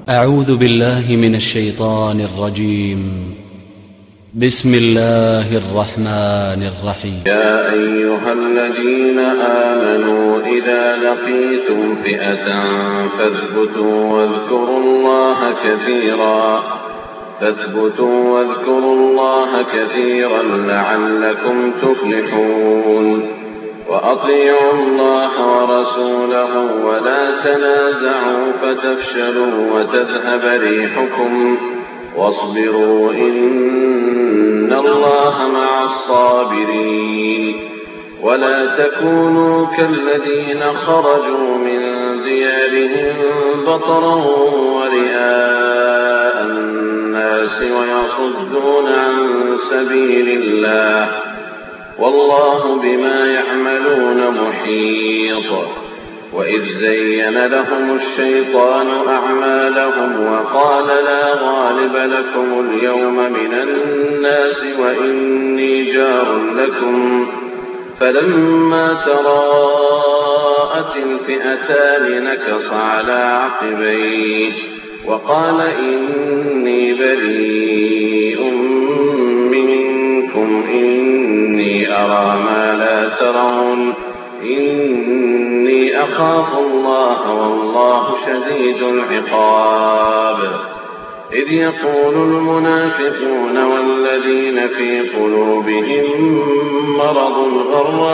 أعوذ بالله من الشيطان الرجيم. بسم الله الرحمن الرحيم. يا أيها الذين آمنوا إذا لقيتم فئة فاثبتوا واذكروا الله كثيرا لعلكم تفلحون. وأطيعوا الله ورسوله ولا تنازعوا فتفشلوا وتذهب ريحكم واصبروا إن الله مع الصابرين. ولا تكونوا كالذين خرجوا من ديارهم بطرا ورئاء الناس ويصدون عن سبيل الله والله بما يعملون محيط. وإذ زين لهم الشيطان أعمالهم وقال لا غالب لكم اليوم من الناس وإني جار لكم فلما تراءت الفئتان نكص على عقبيه وقال إني بريء منكم إني أرى ما لا ترون إني أخاف الله والله شديد العقاب. إذ يقول المنافقون والذين في قلوبهم مرض غر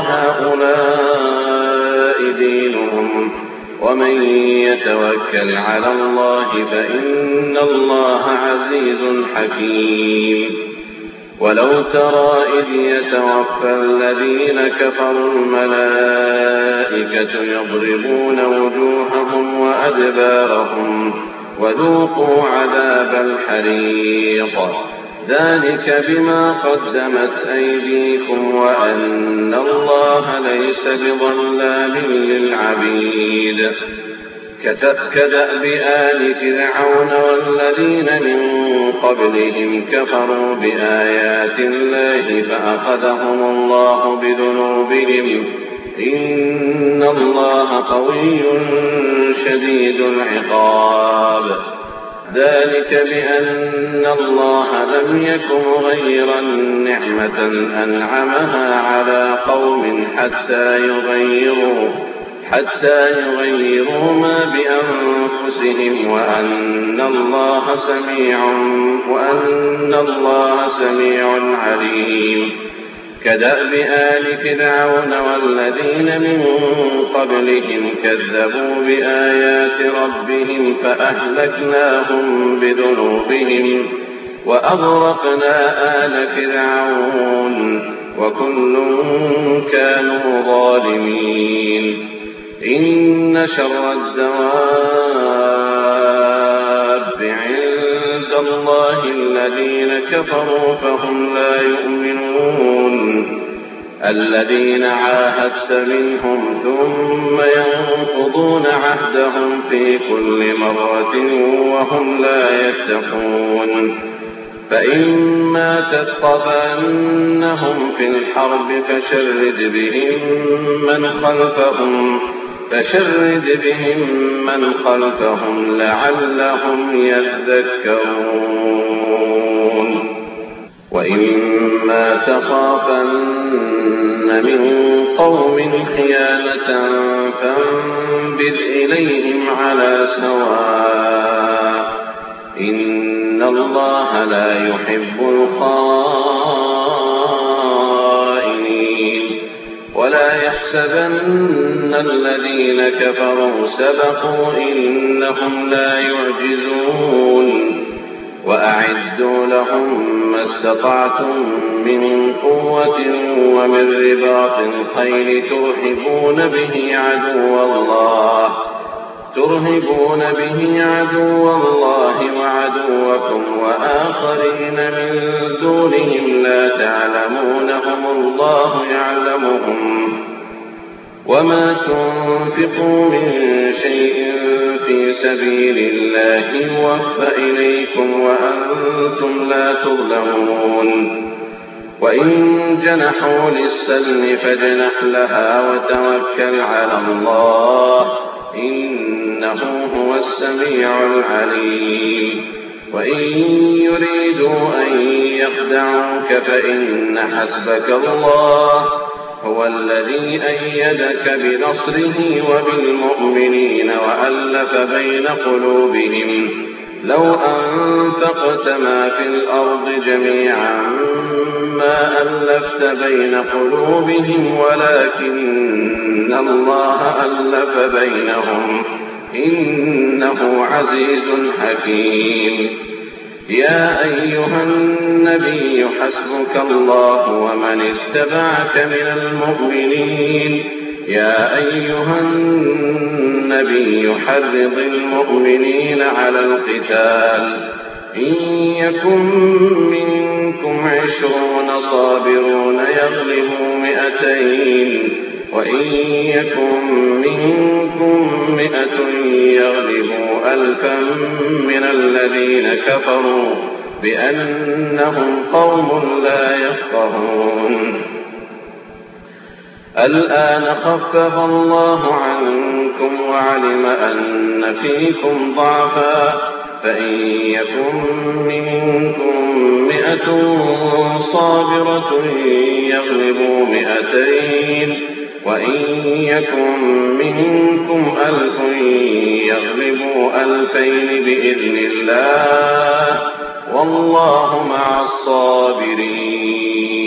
هؤلاء دينهم ومن يتوكل على الله فإن الله عزيز حكيم. ولو ترى إذ يتوفى الذين كفروا الملائكة يضربون وجوههم وأدبارهم وذوقوا عذاب الحريق ذلك بما قدمت أيديكم وأن الله ليس بظلام للعبيد. كدأب آل فرعون والذين من قبلهم كفروا بآيات الله فأخذهم الله بذنوبهم إن الله قوي شديد العقاب. ذلك بأن الله لم يكن غير نعمة أنعمها على قوم حتى يغيروا ما بأنفسهم وأن الله سميع عليم. كدأب آل فرعون والذين من قبلهم كذبوا بآيات ربهم فأهلكناهم بذنوبهم وأغرقنا آل فرعون وكل كانوا ظالمين. إن شر الدواب عند الله الذين كفروا فهم لا يؤمنون. الذين عاهدت منهم ثم ينقضون عهدهم في كل مرة وهم لا يتقون. فإما تثقفنهم في الحرب فشرد بهم من خلفهم لعلهم يذكرون. وإما تخافن من قوم خيانة فانبذ إليهم على سواء إن الله لا يحب الخائنين. ولا يحسبن الذين كفروا سبقوا إنهم لا يعجزون. وأعدوا لهم ما استطعتم من قوة ومن رباط الخيل ترهبون به عدو الله وعدوكم وآخرين من دونهم لا تعلمونهم الله يعلمهم. وما تنفقوا من شيء في سبيل الله يوفى إليكم وأنتم لا تظلمون. وإن جنحوا للسلم فاجنح لها وتوكل على الله إن إنه هو السميع العليم. وإن يريدوا أن يخدعوك فإن حسبك الله هو الذي أيدك بنصره وبالمؤمنين وألف بين قلوبهم لو أنفقت ما في الأرض جميعا ما ألفت بين قلوبهم ولكن الله ألف بينهم إنه عزيز حكيم. يا أيها النبي حسبك الله ومن اتبعك من المؤمنين. يا أيها النبي حرض المؤمنين على القتال إن يكن منكم 20 صابرون يغلبوا 200 وإن يكن منكم 100 يغلبوا 1000 من الذين كفروا بأنهم قوم لا يفقهون. الآن خفف الله عنكم وعلم أن فيكم ضعفا فإن يكن منكم 100 صابرة يغلبوا 200 وإن يكن منكم 1000 يغلبوا 2000 بإذن الله والله مع الصابرين.